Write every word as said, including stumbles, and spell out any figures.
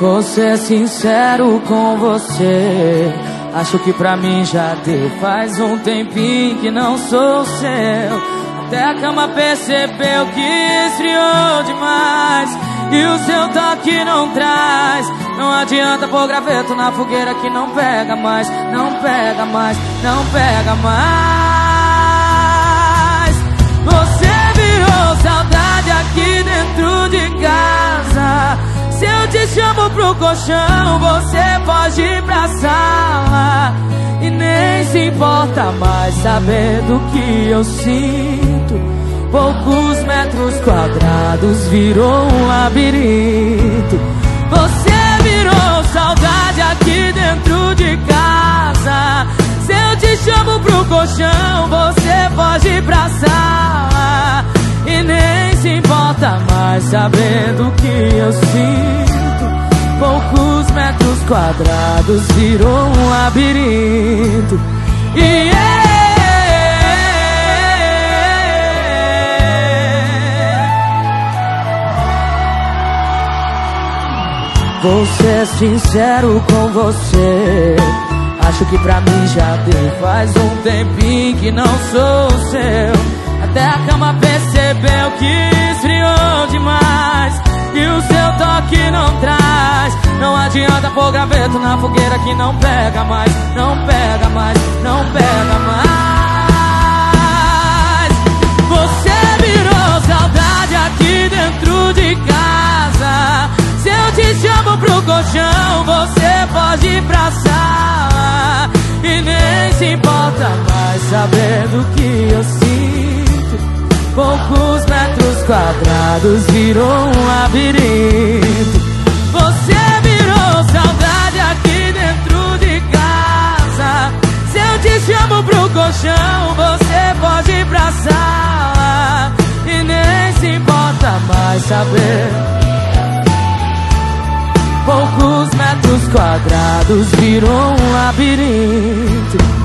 Vou ser sincero com você, acho que pra mim já deu. Faz um tempinho que não sou seu, até a cama percebeu que esfriou demais, e o seu toque não traz. Não adianta pôr graveto na fogueira que não pega mais, não pega mais, não pega mais. Você virou saudade aqui dentro de casa. Se eu te chamo pro colchão, você pode ir pra sala e nem se importa mais saber do que eu sinto. Poucos metros quadrados virou um labirinto. Você virou saudade aqui dentro de casa. Se eu te chamo pro colchão, você pode ir pra sala e nem se importa mais saber do que eu sinto. Poucos metros quadrados virou um labirinto. E vou ser sincero com você, acho que pra mim já deu. Faz um tempinho que não sou seu, até a cama percebeu que esfriou demais, e o seu toque não traz. Não adianta pôr graveto na fogueira que não pega mais, não pega mais, não pega mais. Você virou saudade aqui dentro de casa. Se eu te chamo pro colchão, você pode ir pra sala e nem se importa mais saber do que eu sinto. Poucos metros quadrados virou um labirinto. Você virou saudade aqui dentro de casa. Se eu te chamo pro colchão, você pode ir pra sala e nem se importa mais saber. Poucos metros quadrados virou um labirinto.